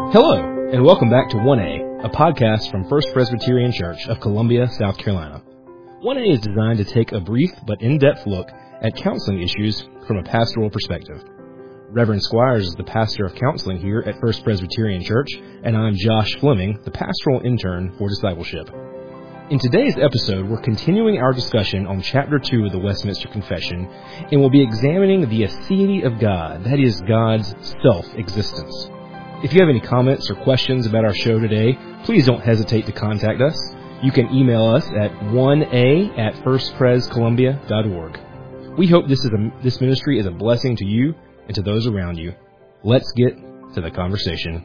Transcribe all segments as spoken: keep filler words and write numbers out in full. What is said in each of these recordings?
Hello, and welcome back to one A, a podcast from First Presbyterian Church of Columbia, South Carolina. one A is designed to take a brief but in-depth look at counseling issues from a pastoral perspective. Reverend Squires is the pastor of counseling here at First Presbyterian Church, and I'm Josh Fleming, the pastoral intern for discipleship. In today's episode, we're continuing our discussion on Chapter two of the Westminster Confession, and we'll be examining the aseity of God, that is, God's self-existence. If you have any comments or questions about our show today, please don't hesitate to contact us. You can email us at one A at first pres columbia dot org. We hope this is a, this ministry is a blessing to you and to those around you. Let's get to the conversation.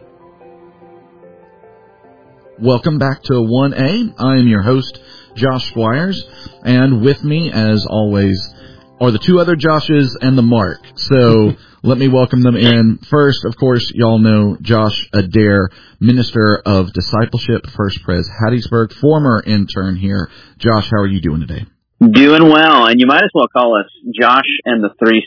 Welcome back to one A. I am your host, Josh Squires, and with me, as always, are the two other Joshes and the Mark. So let me welcome them in. First, of course, y'all know Josh Adair, Minister of Discipleship, First Pres Hattiesburg, former intern here. Josh, how are you doing today? Doing well, and you might as well call us Josh and the Three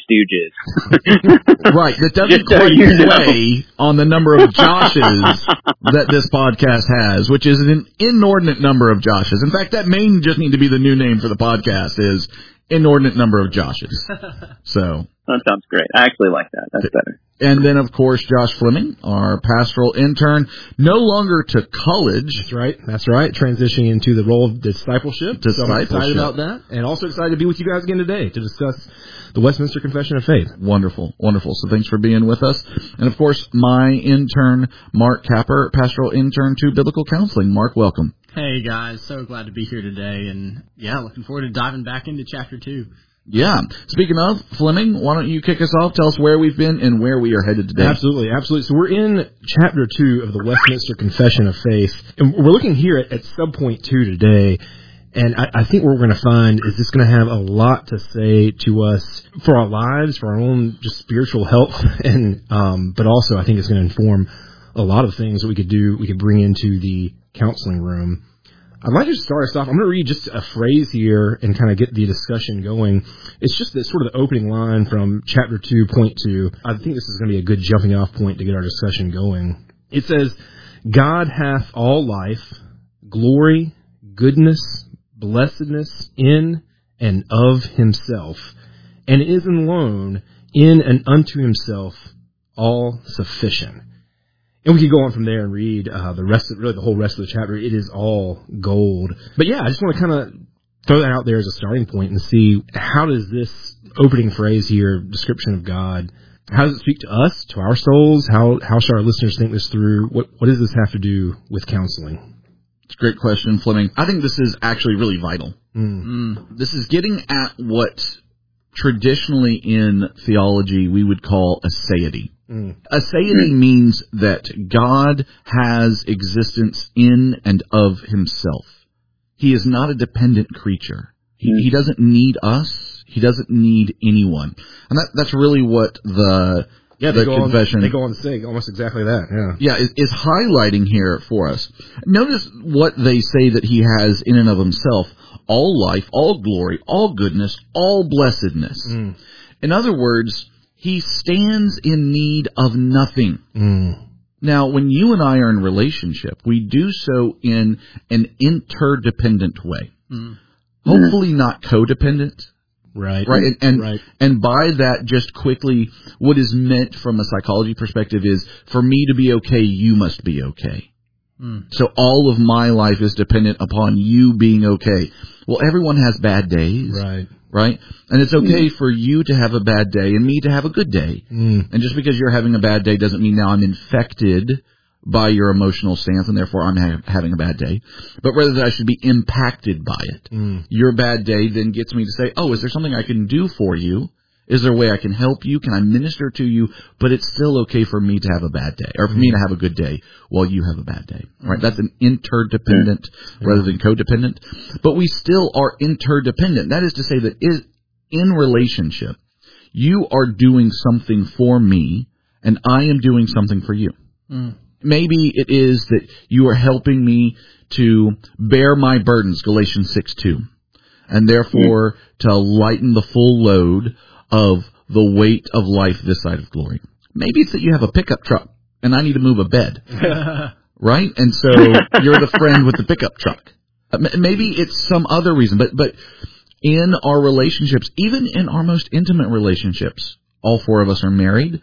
Stooges. Right, that doesn't quite so weigh on the number of Joshes that this podcast has, which is an inordinate number of Joshes. In fact, that may just need to be the new name for the podcast, is inordinate number of Joshes. So that sounds great. I actually like that. That's better. And then, of course, Josh Fleming, our pastoral intern, no longer to college. That's right. That's right. Transitioning into the role of discipleship. Discipleship. So I'm excited about that. And also excited to be with you guys again today to discuss the Westminster Confession of Faith. Wonderful. Wonderful. So thanks for being with us. And, of course, my intern, Mark Capper, pastoral intern to biblical counseling. Mark, welcome. Hey, guys. So glad to be here today. And, yeah, looking forward to diving back into Chapter two. Yeah. Speaking of, Fleming, why don't you kick us off? Tell us where we've been and where we are headed today. Absolutely, absolutely. So we're in Chapter two of the Westminster Confession of Faith, and we're looking here at, at subpoint two today, and I, I think what we're going to find is it's going to have a lot to say to us for our lives, for our own just spiritual health, and um, but also I think it's going to inform a lot of things that we could do, we could bring into the counseling room. I'd like to start us off. I'm going to read just a phrase here and kind of get the discussion going. It's just the sort of the opening line from chapter two, point two. I think this is going to be a good jumping off point to get our discussion going. It says, God hath all life, glory, goodness, blessedness in and of himself, and is alone in and unto himself all sufficient. And we could go on from there and read uh, the rest of, really the whole rest of the chapter. It is all gold. But yeah, I just want to kind of throw that out there as a starting point and see how does this opening phrase here, description of God, how does it speak to us, to our souls? How how should our listeners think this through? What what does this have to do with counseling? It's a great question, Fleming. I think this is actually really vital. Mm. Mm. This is getting at what traditionally in theology we would call aseity. Mm. Aseity means that God has existence in and of himself. He is not a dependent creature. He, mm. he doesn't need us. He doesn't need anyone. And that, that's really what the, yeah, the they confession... On, they go on to say almost exactly that, yeah. Yeah, is, is highlighting here for us. Notice what they say that he has in and of himself. All life, all glory, all goodness, all blessedness. Mm. In other words, he stands in need of nothing. Mm. Now, when you and I are in relationship, we do so in an interdependent way. Mm. Hopefully not codependent. Right. Right. And, and, right. and by that, just quickly, what is meant from a psychology perspective is, for me to be okay, you must be okay. Mm. So all of my life is dependent upon you being okay. Well, everyone has bad days. Right. Right? And it's okay mm. for you to have a bad day and me to have a good day. Mm. And just because you're having a bad day doesn't mean now I'm infected by your emotional stance and therefore I'm ha- having a bad day. But rather that I should be impacted by it. Mm. Your bad day then gets me to say, oh, is there something I can do for you? Is there a way I can help you? Can I minister to you? But it's still okay for me to have a bad day, or for mm. me to have a good day while you have a bad day. Right? That's an interdependent yeah. rather than codependent. But we still are interdependent. That is to say that is, in relationship, you are doing something for me, and I am doing something for you. Mm. Maybe it is that you are helping me to bear my burdens, Galatians six two, and therefore mm. to lighten the full load of the weight of life this side of glory. Maybe it's that you have a pickup truck and I need to move a bed. Right? And so you're the friend with the pickup truck. Maybe it's some other reason, but, but in our relationships, even in our most intimate relationships, all four of us are married,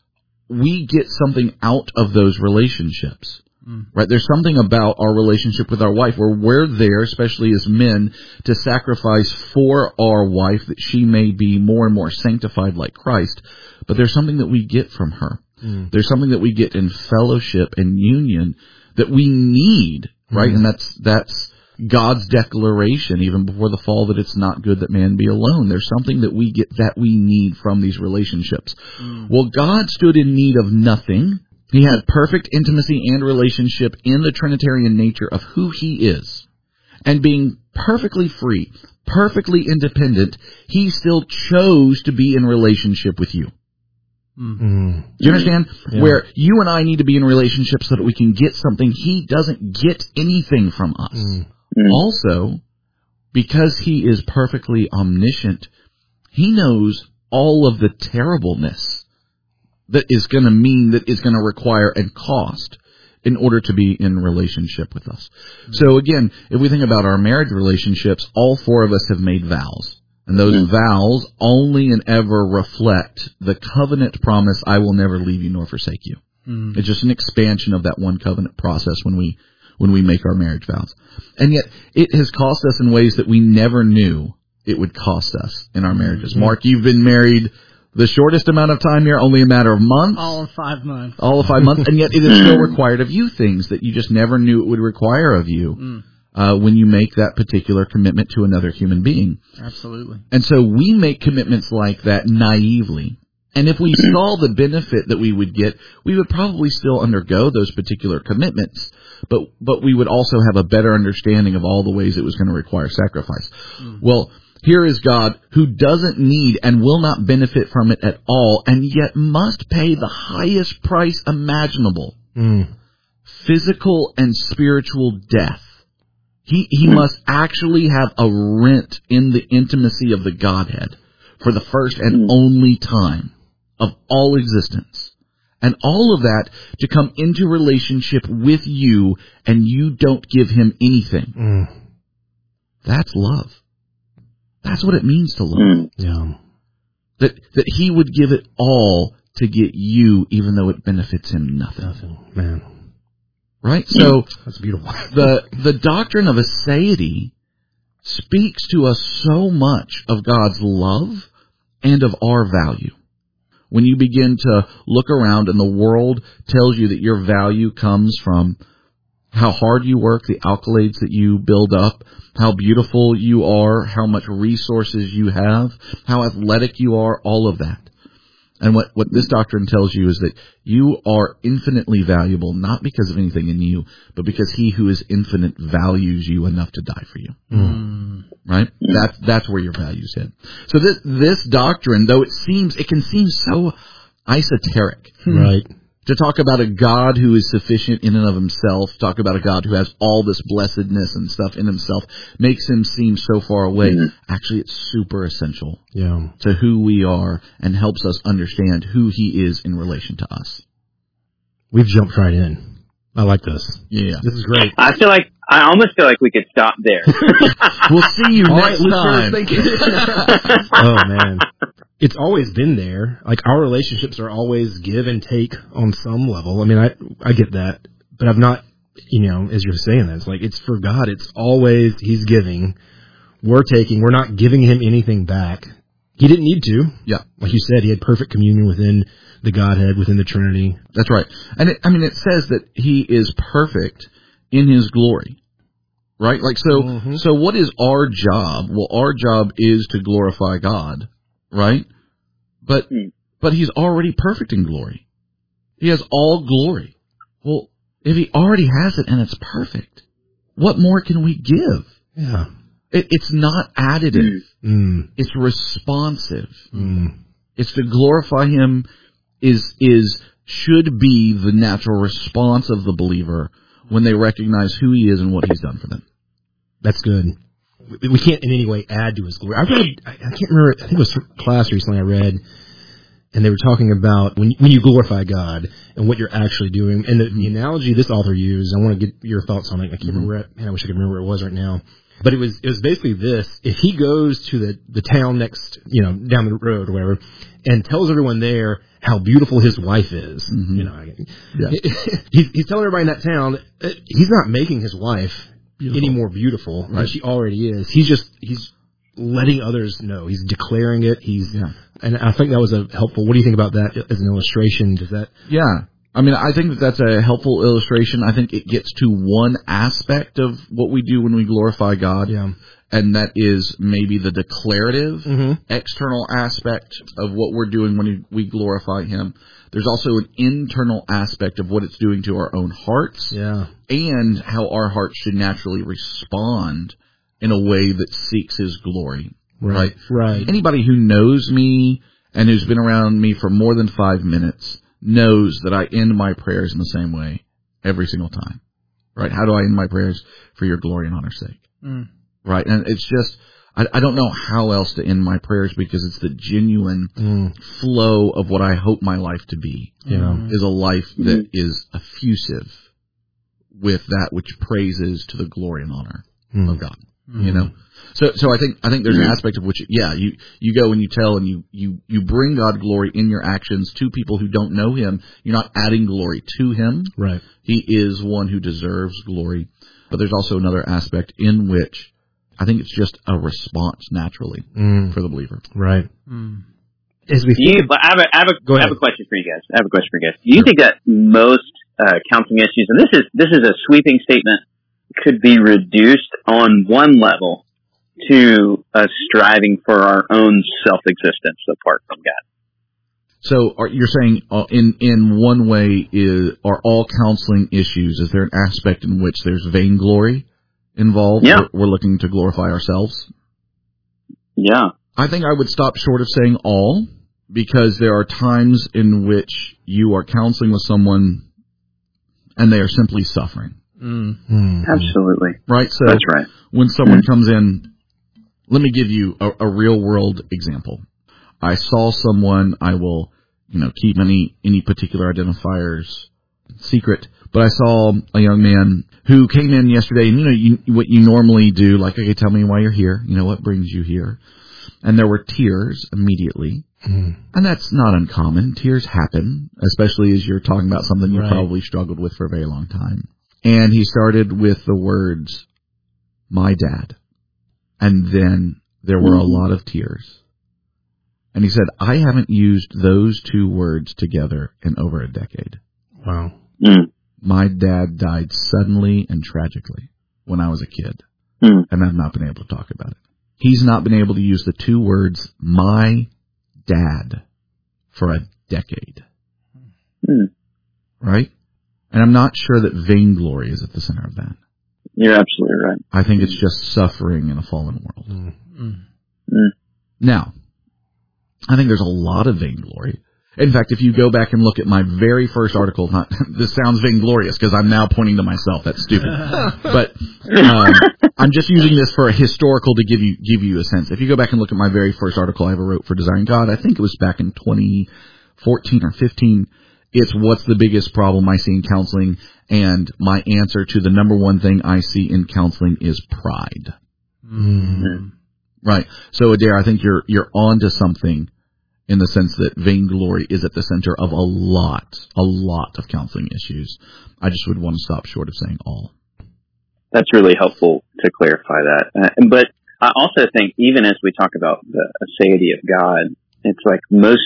we get something out of those relationships. Mm. Right? There's something about our relationship with our wife where we're there, especially as men, to sacrifice for our wife that she may be more and more sanctified like Christ. But there's something that we get from her. Mm. There's something that we get in fellowship and union that we need, right? Mm. And that's that's God's declaration even before the fall that it's not good that man be alone. There's something that we get that we need from these relationships. Mm. Well, God stood in need of nothing. He had perfect intimacy and relationship in the Trinitarian nature of who he is. And being perfectly free, perfectly independent, he still chose to be in relationship with you. Mm-hmm. Do you understand? Yeah. Where you and I need to be in relationship so that we can get something. He doesn't get anything from us. Mm-hmm. Also, because he is perfectly omniscient, he knows all of the terribleness that is going to mean that is going to require and cost in order to be in relationship with us. Mm-hmm. So again, if we think about our marriage relationships, all four of us have made vows. And those mm-hmm. vows only and ever reflect the covenant promise, I will never leave you nor forsake you. Mm-hmm. It's just an expansion of that one covenant process when we when we make our marriage vows. And yet, it has cost us in ways that we never knew it would cost us in our marriages. Mm-hmm. Mark, you've been married the shortest amount of time here, only a matter of months. All of five months. All of five months. And yet, it is still required of you things that you just never knew it would require of you. Mm. Uh, when you make that particular commitment to another human being. Absolutely. And so we make commitments like that naively. And if we saw the benefit that we would get, we would probably still undergo those particular commitments. But but we would also have a better understanding of all the ways it was going to require sacrifice. Mm. Well, here is God who doesn't need and will not benefit from it at all, and yet must pay the highest price imaginable. Mm. Physical and spiritual death. He he must actually have a rent in the intimacy of the Godhead for the first and only time of all existence. And all of that to come into relationship with you, and you don't give him anything. Mm. That's love. That's what it means to love. Yeah. That that he would give it all to get you, even though it benefits him nothing. Nothing, man. Right? So that's beautiful. the the doctrine of aseity speaks to us so much of God's love and of our value. When you begin to look around and the world tells you that your value comes from how hard you work, the accolades that you build up, how beautiful you are, how much resources you have, how athletic you are, all of that. And what, what this doctrine tells you is that you are infinitely valuable, not because of anything in you, but because he who is infinite values you enough to die for you. Mm. Right? That's, that's where your value's hit. So this, this doctrine, though it seems, it can seem so esoteric. Right. To talk about a God who is sufficient in and of himself, talk about a God who has all this blessedness and stuff in himself, makes him seem so far away. Mm-hmm. Actually, it's super essential yeah. to who we are and helps us understand who he is in relation to us. We've jumped right in. I like this. Yeah. This is great. I feel like, I almost feel like we could stop there. We'll see you all next right, time. Oh, man. It's always been there. Like, our relationships are always give and take on some level. I mean, I I get that, but I've not, you know, as you're saying that, it's like, it's for God. It's always, he's giving. We're taking. We're not giving him anything back. He didn't need to. Yeah. Like you said, he had perfect communion within the Godhead, within the Trinity. That's right. And it, I mean, it says that he is perfect in his glory. Right? Like, so, mm-hmm. so what is our job? Well, our job is to glorify God. Right? But mm. but he's already perfect in glory. He has all glory. Well, if he already has it and it's perfect, what more can we give? Yeah. It, it's not additive. Mm. It's responsive. Mm. It's to glorify him is is should be the natural response of the believer when they recognize who he is and what he's done for them. That's good. We can't in any way add to his glory. I read, I can't remember, I think it was from class recently I read, and they were talking about when when you glorify God and what you're actually doing. And the, the analogy this author used, I want to get your thoughts on it. I can't remember where it, man, I wish I could remember where it was right now. But it was it was basically this: if he goes to the the town next, you know, down the road or whatever, and tells everyone there how beautiful his wife is, mm-hmm. you know, yeah. he's, he's telling everybody in that town he's not making his wife beautiful. any more beautiful right. than she already is. He's just he's letting others know. He's declaring it. He's yeah. and I think that was a helpful. What do you think about that as an illustration? Does that? Yeah. I mean, I think that that's a helpful illustration. I think it gets to one aspect of what we do when we glorify God, yeah. and that is maybe the declarative, mm-hmm. external aspect of what we're doing when we glorify Him. There's also an internal aspect of what it's doing to our own hearts, yeah. and how our hearts should naturally respond in a way that seeks His glory. Right, right. Anybody who knows me and who's been around me for more than five minutes knows that I end my prayers in the same way every single time, right? How do I end my prayers? For your glory and honor's sake, mm. right? And it's just, I, I don't know how else to end my prayers because it's the genuine mm. flow of what I hope my life to be, yeah. is a life that is effusive with that which praises to the glory and honor mm. of God, mm. you know? So, so I think, I think there's an aspect of which, yeah, you, you go and you tell and you, you, you bring God glory in your actions to people who don't know Him. You're not adding glory to Him. Right. He is one who deserves glory. But there's also another aspect in which I think it's just a response naturally mm. for the believer. Right. Mm. As we you, I have a, I have a, I have a question for you guys. I have a question for you guys. Do you sure. think that most, uh, counseling issues, and this is, this is a sweeping statement, could be reduced on one level to us striving for our own self-existence apart from God? So are, you're saying uh, in in one way is are all counseling issues, is there an aspect in which there's vainglory involved? Yeah. We're, we're looking to glorify ourselves? Yeah. I think I would stop short of saying all, because there are times in which you are counseling with someone and they are simply suffering. Mm-hmm. Absolutely. Right? So that's right. When someone mm-hmm. comes in, let me give you a, a real world example. I saw someone, I will, you know, keep any, any particular identifiers secret, but I saw a young man who came in yesterday, and you know, you, what you normally do, like, okay, tell me why you're here, you know, what brings you here? And there were tears immediately. Mm. And that's not uncommon. Tears happen, especially as you're talking about something you right. probably struggled with for a very long time. And he started with the words, my dad. And then there were a lot of tears. And he said, I haven't used those two words together in over a decade. Wow. Mm. My dad died suddenly and tragically when I was a kid. Mm. And I've not been able to talk about it. He's not been able to use the two words, my dad, for a decade. Mm. Right? And I'm not sure that vainglory is at the center of that. You're absolutely right. I think it's just suffering in a fallen world. Mm. Mm. Now, I think there's a lot of vainglory. In fact, if you go back and look at my very first article, not, this sounds vainglorious because I'm now pointing to myself. That's stupid. But um, I'm just using this for a historical to give you give you a sense. If you go back and look at my very first article I ever wrote for Desiring God, I think it was back in twenty fourteen or fifteen. It's what's the biggest problem I see in counseling, and my answer to the number one thing I see in counseling is pride. Mm. Right. So, Adair, I think you're you're on to something in the sense that vainglory is at the center of a lot, a lot of counseling issues. I just would want to stop short of saying all. That's really helpful to clarify that. Uh, but I also think even as we talk about the aseity of God, it's like most,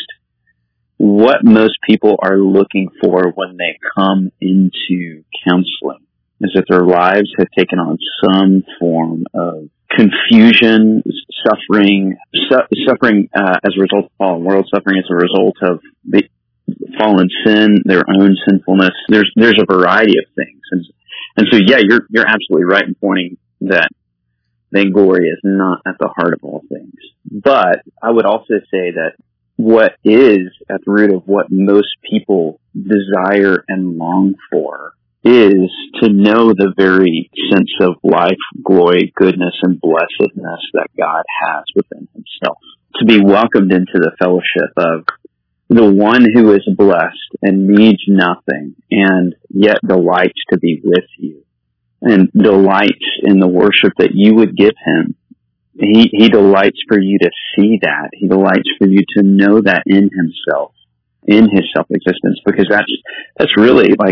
what most people are looking for when they come into counseling is that their lives have taken on some form of confusion, suffering, su- suffering uh, as a result of fallen world, suffering as a result of the fallen sin, their own sinfulness. There's there's a variety of things, and and so yeah, you're you're absolutely right in pointing that vainglory is not at the heart of all things. But I would also say that what is at the root of what most people desire and long for is to know the very sense of life, glory, goodness, and blessedness that God has within himself. To be welcomed into the fellowship of the one who is blessed and needs nothing and yet delights to be with you and delights in the worship that you would give him. He, he delights for you to see that. He delights for you to know that in himself, in his self-existence, because that's, that's really like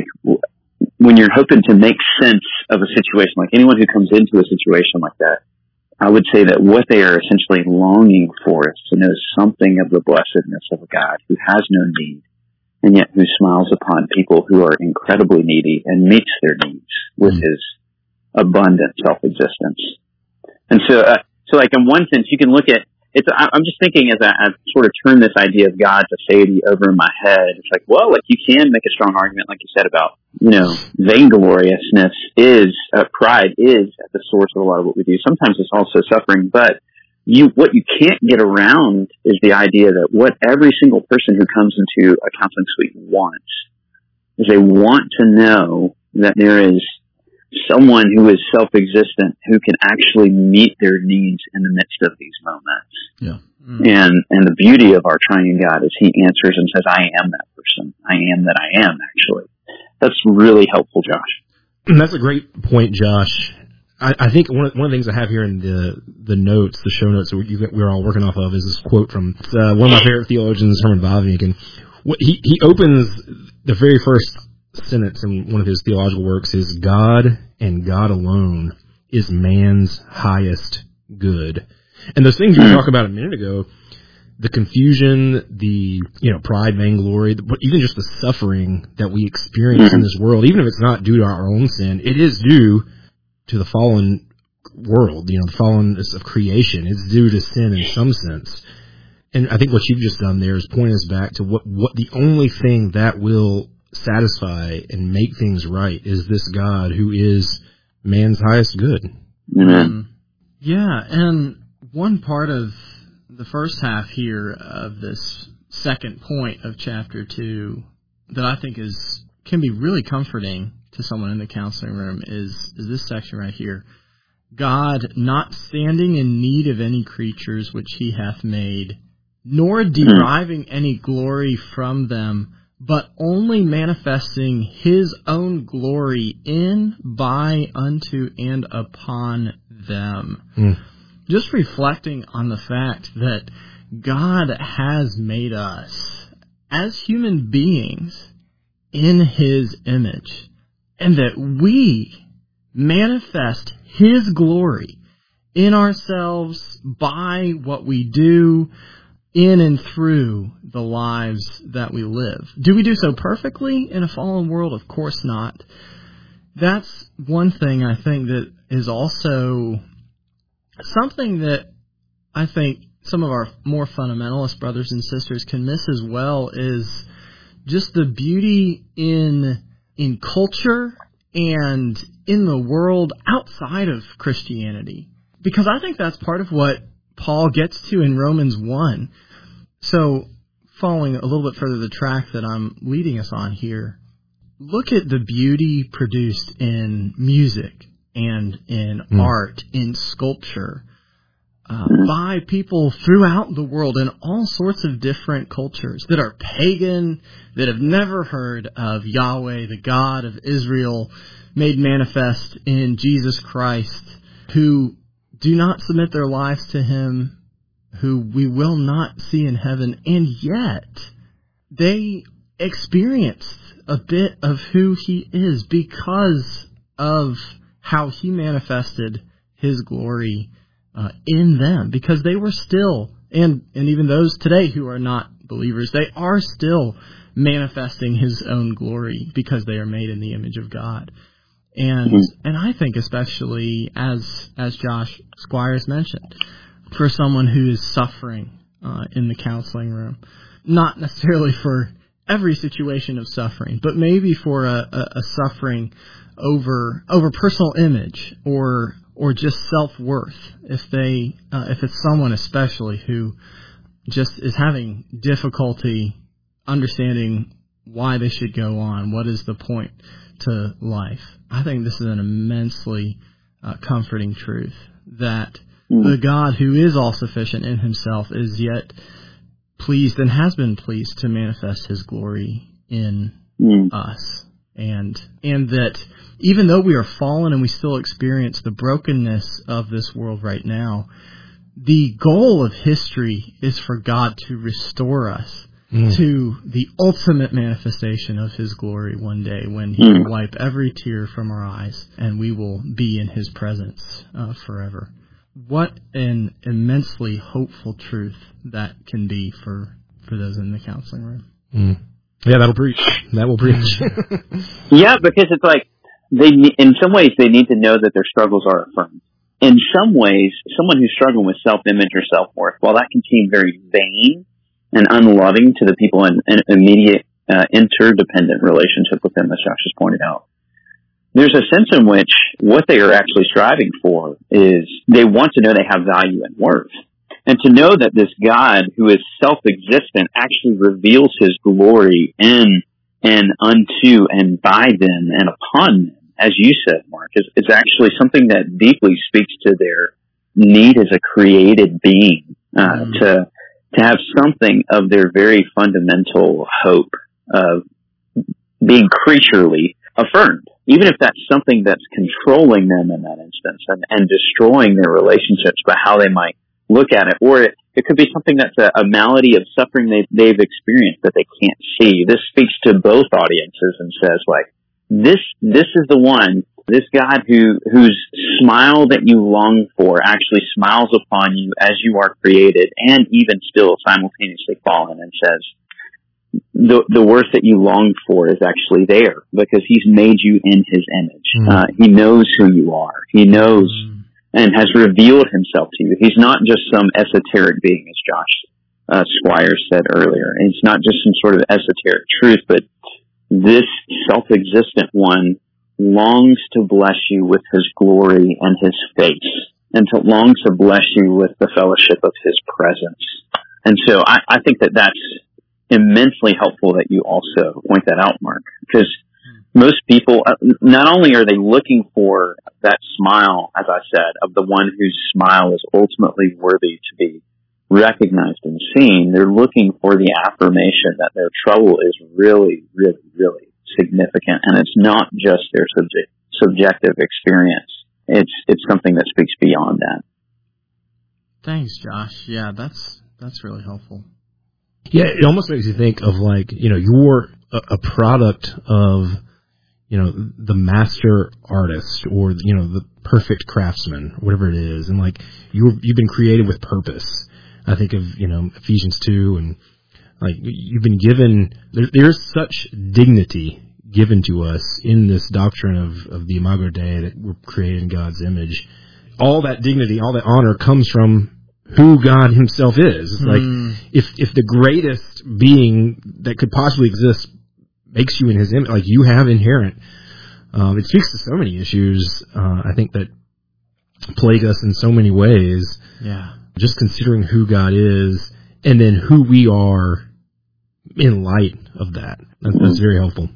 when you're hoping to make sense of a situation, like anyone who comes into a situation like that, I would say that what they are essentially longing for is to know something of the blessedness of a God who has no need and yet who smiles upon people who are incredibly needy and meets their needs with mm. his abundant self-existence. And so, uh, so like in one sense, you can look at it's. I'm just thinking as I, I sort of turn this idea of God's aseity over in my head. It's like, well, like you can make a strong argument, like you said, about you know vaingloriousness is uh, pride is at the source of a lot of what we do. Sometimes it's also suffering, but you what you can't get around is the idea that what every single person who comes into a counseling suite wants is they want to know that there is someone who is self-existent who can actually meet their needs in the midst of these moments. Yeah. Mm. And and the beauty of our triune God is he answers and says, I am that person. I am that I am, actually. That's really helpful, Josh. That's a great point, Josh. I, I think one of, one of the things I have here in the the notes, the show notes that we, we're all working off of, is this quote from uh, one of my favorite theologians, Herman Bavinck. And what he, he opens the very first sentence in one of his theological works is, God and God alone is man's highest good. And those things you were talking about a minute ago, the confusion, the, you know, pride, vainglory, but even just the suffering that we experience in this world, even if it's not due to our own sin, it is due to the fallen world, you know, the fallenness of creation. It's due to sin in some sense. And I think what you've just done there is point us back to what, what the only thing that will satisfy and make things right is this God who is man's highest good. Amen. Yeah, and one part of the first half here of this second point of chapter two that I think is can be really comforting to someone in the counseling room is, is this section right here. God not standing in need of any creatures which he hath made, nor deriving any glory from them, but only manifesting his own glory in, by, unto, and upon them. Mm. Just reflecting on the fact that God has made us as human beings in his image, and that we manifest his glory in ourselves by what we do, in and through the lives that we live. Do we do so perfectly in a fallen world? Of course not. That's one thing I think that is also something that I think some of our more fundamentalist brothers and sisters can miss as well, is just the beauty in in culture and in the world outside of Christianity. Because I think that's part of what Paul gets to in Romans one. So, following a little bit further the track that I'm leading us on here, look at the beauty produced in music and in mm. art, in sculpture, uh, by people throughout the world in all sorts of different cultures that are pagan, that have never heard of Yahweh, the God of Israel, made manifest in Jesus Christ, who do not submit their lives to him, who we will not see in heaven, and yet they experienced a bit of who he is because of how he manifested his glory uh, in them, because they were still, and, and even those today who are not believers, they are still manifesting his own glory because they are made in the image of God. And mm-hmm. and I think especially, as as Josh Squires mentioned, for someone who is suffering uh, in the counseling room, not necessarily for every situation of suffering, but maybe for a, a, a suffering over over personal image or or just self-worth, if they uh, if it's someone especially who just is having difficulty understanding why they should go on, what is the point to life. I think this is an immensely uh, comforting truth, that the God who is all-sufficient in himself is yet pleased and has been pleased to manifest his glory in mm. us. And and that even though we are fallen and we still experience the brokenness of this world right now, the goal of history is for God to restore us mm. to the ultimate manifestation of his glory one day, when he mm. will wipe every tear from our eyes and we will be in his presence uh, forever. What an immensely hopeful truth that can be for, for those in the counseling room. Mm. Yeah, that'll preach. That will preach. Yeah, because it's like, they in some ways they need to know that their struggles are affirmed. In some ways, someone who's struggling with self-image or self-worth, while that can seem very vain and unloving to the people in an immediate uh, interdependent relationship with them, as Josh has pointed out, there's a sense in which what they are actually striving for is they want to know they have value and worth. And to know that this God who is self-existent actually reveals his glory in and unto and by them and upon them, as you said, Mark, is, is actually something that deeply speaks to their need as a created being, uh, mm-hmm. to to have something of their very fundamental hope of being creaturely affirmed, even if that's something that's controlling them in that instance and, and destroying their relationships by how they might look at it. Or it, it could be something that's a, a malady of suffering they've, they've experienced that they can't see. This speaks to both audiences and says, like, this this is the one, this God who whose smile that you long for actually smiles upon you as you are created and even still simultaneously fallen, and says the the worth that you long for is actually there because he's made you in his image. Mm. Uh, he knows who you are. He knows mm. and has revealed himself to you. He's not just some esoteric being, as Josh uh, Squires said earlier. It's not just some sort of esoteric truth, but this self-existent one longs to bless you with his glory and his face, and to longs to bless you with the fellowship of his presence. And so I, I think that that's immensely helpful that you also point that out, Mark, because most people, not only are they looking for that smile, as I said, of the one whose smile is ultimately worthy to be recognized and seen, they're looking for the affirmation that their trouble is really, really, really significant, and it's not just their subject, subjective experience. It's it's something that speaks beyond that. Thanks, Josh. Yeah, that's that's really helpful. Yeah, it almost makes you think of, like, you know, you're a, a product of, you know, the master artist, or, you know, the perfect craftsman, whatever it is, and, like, you you've been created with purpose. I think of, you know, Ephesians two, and, like, you've been given, there, there's such dignity given to us in this doctrine of, of the Imago Dei, that we're created in God's image. All that dignity, all that honor comes from who God himself is. It's mm. like, if, if the greatest being that could possibly exist makes you in his image, like, you have inherent, um, it speaks to so many issues, uh, I think, that plague us in so many ways. Yeah. Just considering who God is, and then who we are in light of that. That's, that's very helpful.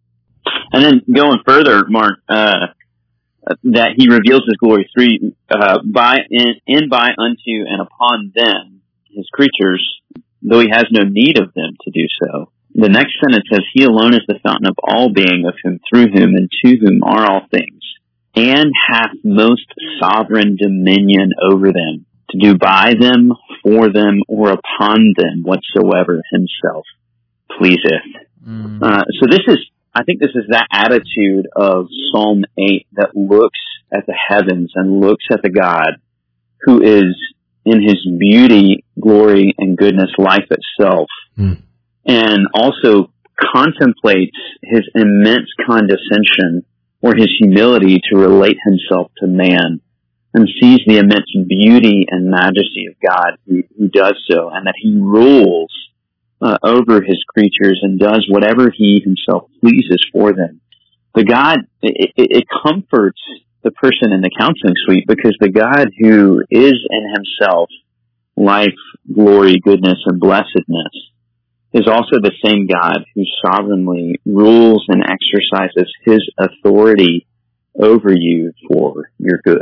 And then going further, Mark, uh, that he reveals his glory three, uh, by, in, in, by, unto, and upon them, his creatures, though he has no need of them to do so. The next sentence says, he alone is the fountain of all being, of whom, through whom, and to whom are all things, and hath most sovereign dominion over them, to do by them, for them, or upon them whatsoever himself pleaseth. Mm. Uh, so this is, I think this is that attitude of Psalm eight that looks at the heavens and looks at the God who is in his beauty, glory, and goodness, life itself, mm. and also contemplates his immense condescension or his humility to relate himself to man, and sees the immense beauty and majesty of God who, who does so, and that he rules uh, over his creatures and does whatever he himself pleases for them. The God, it, it comforts the person in the counseling suite, because the God who is in himself life, glory, goodness, and blessedness is also the same God who sovereignly rules and exercises his authority over you for your good.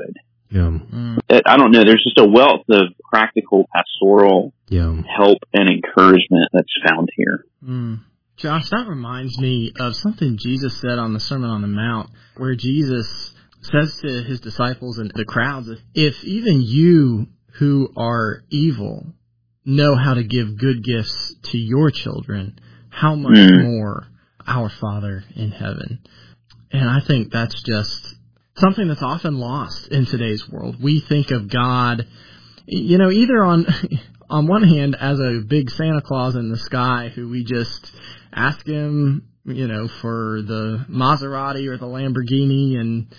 Yeah. Mm. I don't know. There's just a wealth of practical pastoral Yeah. help and encouragement that's found here. Mm. Josh, that reminds me of something Jesus said on the Sermon on the Mount, where Jesus says to his disciples and the crowds, if even you who are evil know how to give good gifts to your children, how much Mm. more our Father in heaven. And I think that's just something that's often lost in today's world. We think of God, you know, either on on one hand as a big Santa Claus in the sky who we just ask him, you know, for the Maserati or the Lamborghini, and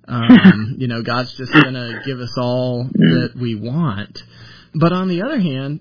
um, you know, God's just going to give us all that we want. But on the other hand,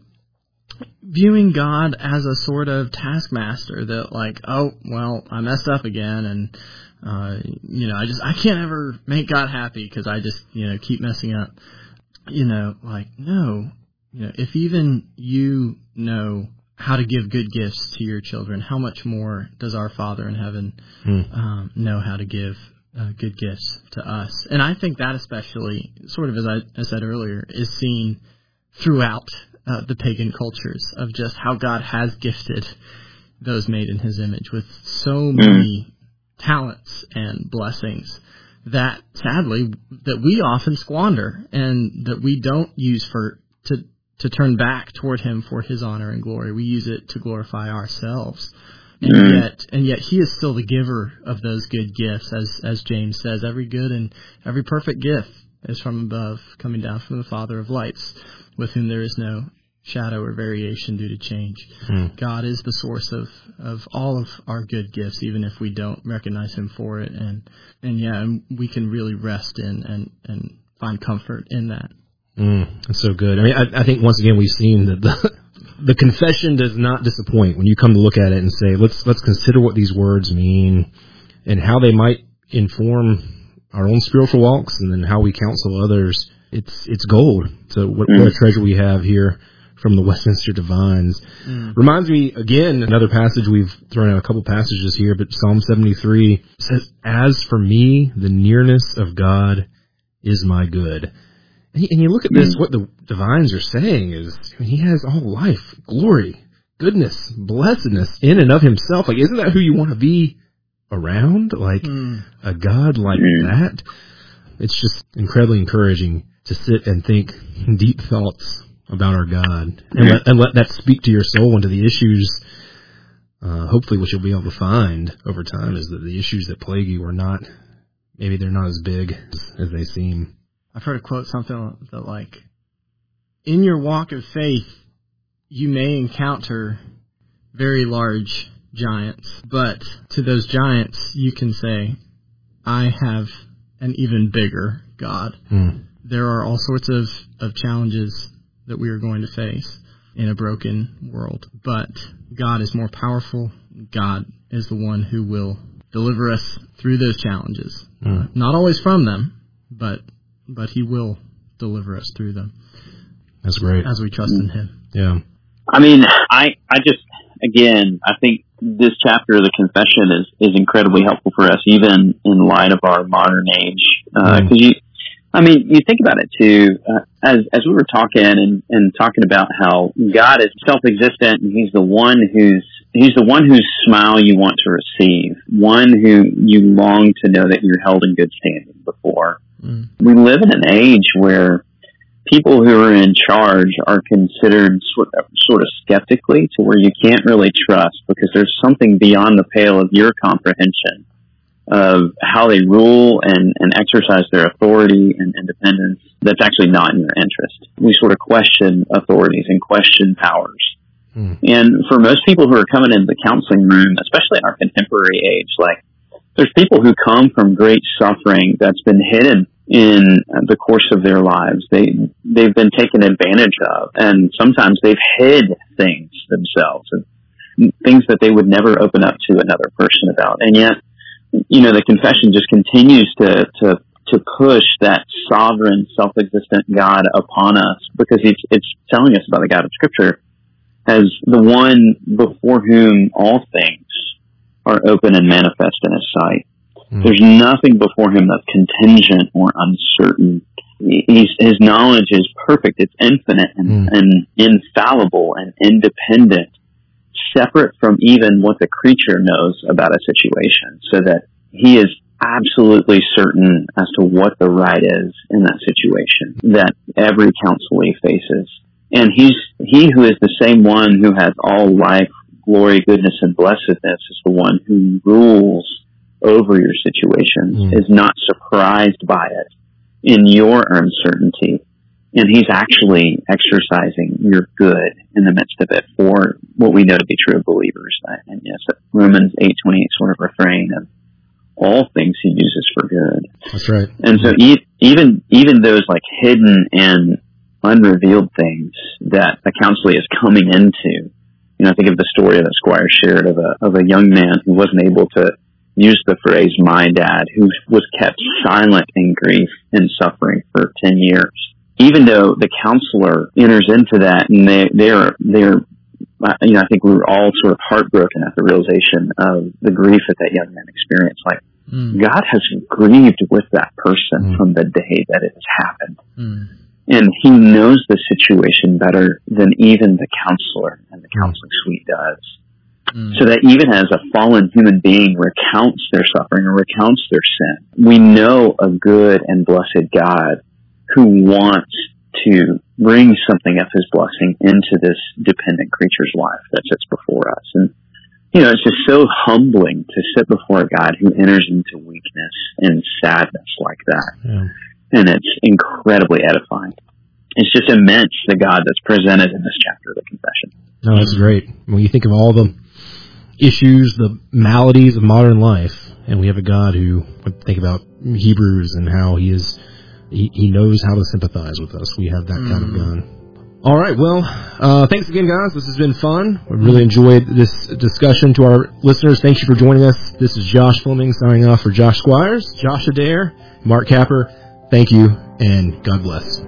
viewing God as a sort of taskmaster that, like, oh, well, I messed up again, and uh, you know, I just I can't ever make God happy because I just, you know, keep messing up. You know, like, no, you know, if even you know how to give good gifts to your children, how much more does our Father in heaven Mm. um, know how to give uh, good gifts to us? And I think that especially, sort of as I, I said earlier, is seen throughout uh, the pagan cultures of just how God has gifted those made in his image with so many talents and blessings that, sadly, that we often squander and that we don't use for to to turn back toward him for his honor and glory. We use it to glorify ourselves. And Mm. yet, and yet he is still the giver of those good gifts, as as James says, every good and every perfect gift is from above, coming down from the Father of lights, with whom there is no shadow or variation due to change. Mm. God is the source of, of all of our good gifts, even if we don't recognize him for it. And, and yeah, and we can really rest in and, and find comfort in that. Mm, that's so good. I mean, I, I think once again we've seen that the the confession does not disappoint when you come to look at it and say, let's let's consider what these words mean and how they might inform our own spiritual walks, and then how we counsel others. It's it's gold. So what, what a treasure we have here from the Westminster Divines. Mm. Reminds me again another passage, we've thrown out a couple passages here, but Psalm seventy-three says, "As for me, the nearness of God is my good." And you look at this, what the divines are saying is, I mean, he has all life, glory, goodness, blessedness in and of himself. Like, isn't that who you want to be around? Like, mm. a God like mm. that? It's just incredibly encouraging to sit and think deep thoughts about our God, and let, and let that speak to your soul and to the issues. Uh, hopefully what you'll be able to find over time is that the issues that plague you are not, maybe they're not as big as, as they seem. I've heard a quote, something that, like, in your walk of faith, you may encounter very large giants, but to those giants, you can say, I have an even bigger God. Mm. There are all sorts of, of challenges that we are going to face in a broken world, but God is more powerful. God is the one who will deliver us through those challenges. Mm. Uh, not always from them, but but he will deliver us through them. That's great. As we trust in him. Yeah. I mean, I, I just, again, I think this chapter of the confession is, is incredibly helpful for us, even in light of our modern age. Uh, mm. cause you, I mean, you think about it too, uh, as, as we were talking and, and talking about how God is self-existent and he's the one who's, he's the one whose smile you want to receive, one who you long to know that you're held in good standing before. Mm. We live in an age where people who are in charge are considered sort of, sort of skeptically, to where you can't really trust because there's something beyond the pale of your comprehension of how they rule and, and exercise their authority and independence that's actually not in your interest. We sort of question authorities and question powers. Mm. And for most people who are coming into the counseling room, especially in our contemporary age, like, there's people who come from great suffering that's been hidden in the course of their lives. They, they've been taken advantage of, and sometimes they've hid things themselves, and things that they would never open up to another person about. And yet, you know, the confession just continues to, to, to push that sovereign, self-existent God upon us, because it's, it's telling us about the God of Scripture as the one before whom all things are open and manifest in his sight. Mm. There's nothing before him that's contingent or uncertain. He's, his knowledge is perfect. It's infinite and, mm. and infallible and independent, separate from even what the creature knows about a situation, so that he is absolutely certain as to what the right is in that situation that every counselee faces. And he's, he who is the same one who has all life, glory, goodness, and blessedness is the one who rules over your situations, mm. is not surprised by it in your uncertainty. And he's actually exercising your good in the midst of it for what we know to be true of believers. And yes, Romans eight twenty-eight sort of refrain of all things he uses for good. That's right. And so e- even, even those like hidden and unrevealed things that a counselee is coming into, you know, think of the story that Squire shared of a, of a young man who wasn't able to use the phrase "my dad," who was kept silent in grief and suffering for ten years. Even though the counselor enters into that, and they, they're, they're, you know, I think we were all sort of heartbroken at the realization of the grief that that young man experienced. Like, mm. God has grieved with that person mm. from the day that it has happened. Mm. And he knows the situation better than even the counselor and the counseling suite does. Mm. So that even as a fallen human being recounts their suffering or recounts their sin, we know a good and blessed God who wants to bring something of his blessing into this dependent creature's life that sits before us. And, you know, it's just so humbling to sit before a God who enters into weakness and sadness like that. Yeah. And it's incredibly edifying. It's just immense, the God that's presented in this chapter of the Confession. No, that's great. When you think of all the issues, the maladies of modern life, and we have a God who, think about Hebrews and how he is, he, he knows how to sympathize with us. We have that mm. kind of God. All right, well, uh, thanks again, guys. This has been fun. We really enjoyed this discussion. To our listeners, thank you for joining us. This is Josh Fleming signing off for Josh Squires, Josh Adair, Mark Capper. Thank you, and God bless.